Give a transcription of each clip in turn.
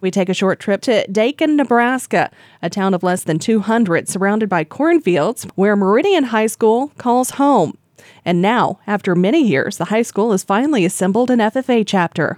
We take a short trip to Dakin, Nebraska, a town of less than 200 surrounded by cornfields where Meridian High School calls home. And now, after many years, the high school has finally assembled an FFA chapter.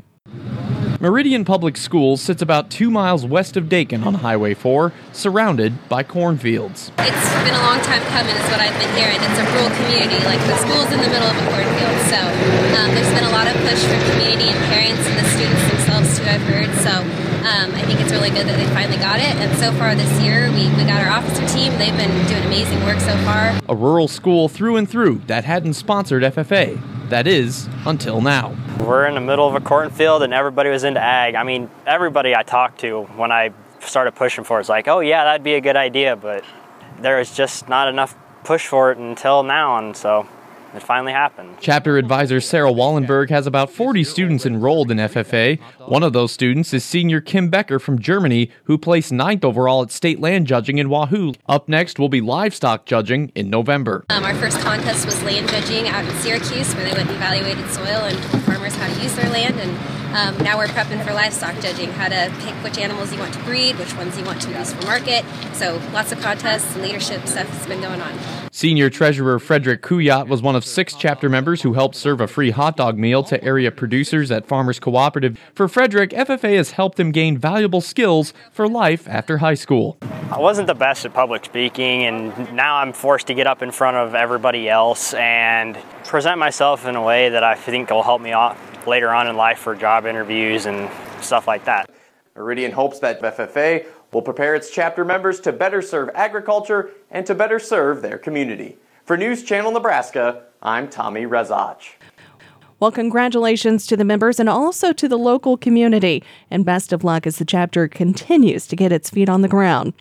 Meridian Public Schools sits about 2 miles west of Dakin on Highway 4, surrounded by cornfields. It's been a long time coming is what I've been hearing. It's a rural community, like the school's in the middle of a cornfield. So there's been a lot of push from community and parents and the students themselves too, I've heard. So I think it's really good that they finally got it. And so far this year, we got our officer team. They've been doing amazing work so far. A rural school through and through that hadn't sponsored FFA. That is, until now. We're in the middle of a cornfield and everybody was into ag. I mean, everybody I talked to when I started pushing for it's like, oh yeah, that'd be a good idea, but there was just not enough push for it until now, and so it finally happened. Chapter advisor Sarah Wallenberg has about 40 students enrolled in FFA. One of those students is senior Kim Becker from Germany, who placed 9th overall at state land judging in Wahoo. Up next will be livestock judging in November. Our first contest was land judging out in Syracuse, where they went and evaluated soil and told farmers how to use their land. And now we're prepping for livestock judging, how to pick which animals you want to breed, which ones you want to use for market. So lots of contests and leadership stuff has been going on. Senior Treasurer Frederick Kuyat was one of 6 chapter members who helped serve a free hot dog meal to area producers at Farmers Cooperative. For Frederick, FFA has helped him gain valuable skills for life after high school. I wasn't the best at public speaking, and now I'm forced to get up in front of everybody else and present myself in a way that I think will help me out later on in life for job interviews and stuff like that. Meridian hopes that FFA will prepare its chapter members to better serve agriculture and to better serve their community. For News Channel Nebraska, I'm Tommy Rezach. Well, congratulations to the members and also to the local community. And best of luck as the chapter continues to get its feet on the ground.